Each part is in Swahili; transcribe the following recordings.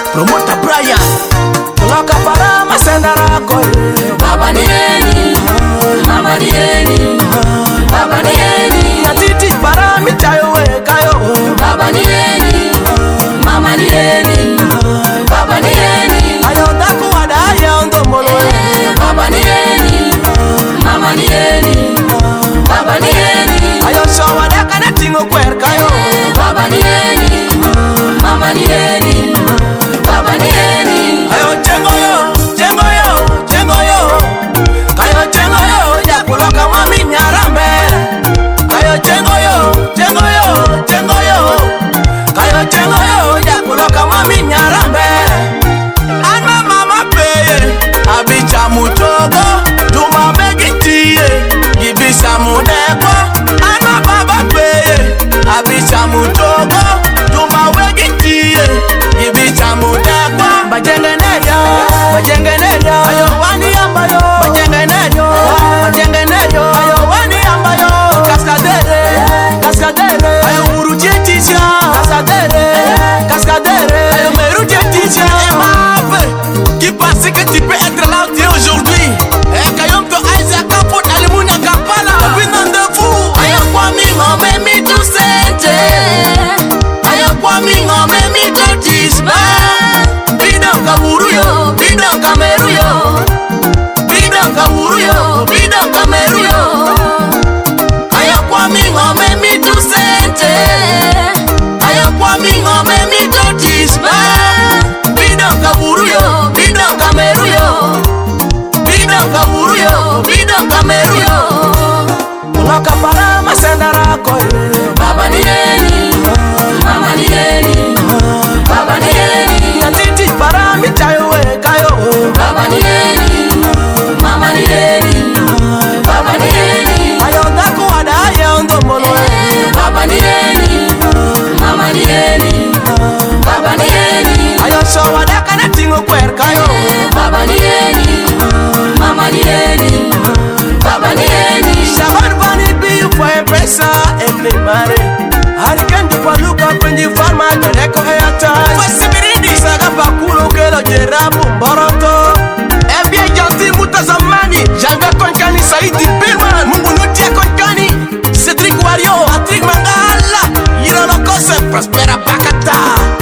Promoter Brian Tulaka para masendara koi. Baba ni eni, mama ni eni, baba ni eni. Natiti para mitayo we kayo. Baba ni eni, mama ni eni, baba ni eni. Ayo daku wada ya ndo molo. Baba ni eni, mama ni eni, baba ni eni. Ayo shawa da kana tingo kwer kayo. Baba ni eni, mama ni eni, baba ni eni. Ayo chengo yo, chengo yo, chengo yo. Kayo chengo yo, ya kuloka mami nyarambe. Kayo chengo yo, chengo yo, chengo yo. Kayo chengo yo, ya kuloka mami nyarambe. Anma mama peye, abicha mutogo, duma begitiye, gibisa mudeko. Anma baba peye, abicha mutogo, duma begitiye, gibisa mudeko. Bajengeneyo, bajengeneyo, ayo wani ambayo, bajengeneyo, bajengeneyo, ayo wani ambayo. Kaskadere, kaskadere, ayo uruje ticha, kaskadere, kaskadere, ayo meruje ticha. Emape, qui pensait que tu peux être là aujourd'hui? Kayom to Isaac Kaput Alimuna Kapala, Binan de vous. Ayo kwa mi ngome mi tu sente, ayo kwa mi ngome mi tu tisba. Bidon kaburuyo, bidon kameruyo, bidon kaburuyo, bidon kameruyo. Ayo kwa mi ngome mi tu sente, ayo kwa mi ngome mi tu tisba. Bidon kaburuyo, bidon kameruyo, bidon kaburuyo, bidon kameruyo. Tulaka para masendara koi. Baba ni eni, mama ni eni, baba ni eni. Natiti para mitayo we kayo. Baba ni eni, mama ni eni, baba ni eni. Ayo daku wada ya ndo molo. Baba ni eni, mama ni eni, baba ni eni. Ayo shawa da kana tingo kwer kayo. Baba ni eni, mama ni eni, baba ni eni. Shaban vani biyu fue pesa en mare. Hariken du paluka pendi farma tereko hayata. Fasi birindi saga pakulo kelo jerabu mboroto. Ebie janti muta zamani. Janga konkani Saidi Birman. Mungu nutia konkani. Cedric Wario, Patrick Mangala. Yirolo kose Prospera Bakata.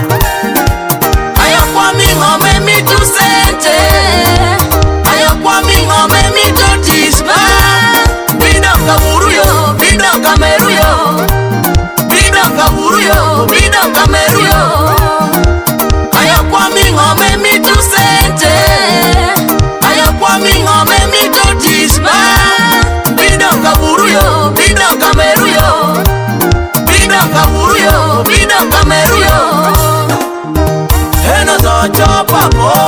Ayo kwa mi ngome mi tu sente, ayo kwa mi ngome mi tu tisba. Bidon kaburuyo, bidon kameruyo, bidon kaburuyo, bidon kameruyo. Ayo kwa mi ngome mi tu sente, ayo kwa mi ngome mi tu tisba. Bidon kaburuyo, bidon kameruyo, bidon kaburuyo, bidon kameruyo. Eno zo chopa bo.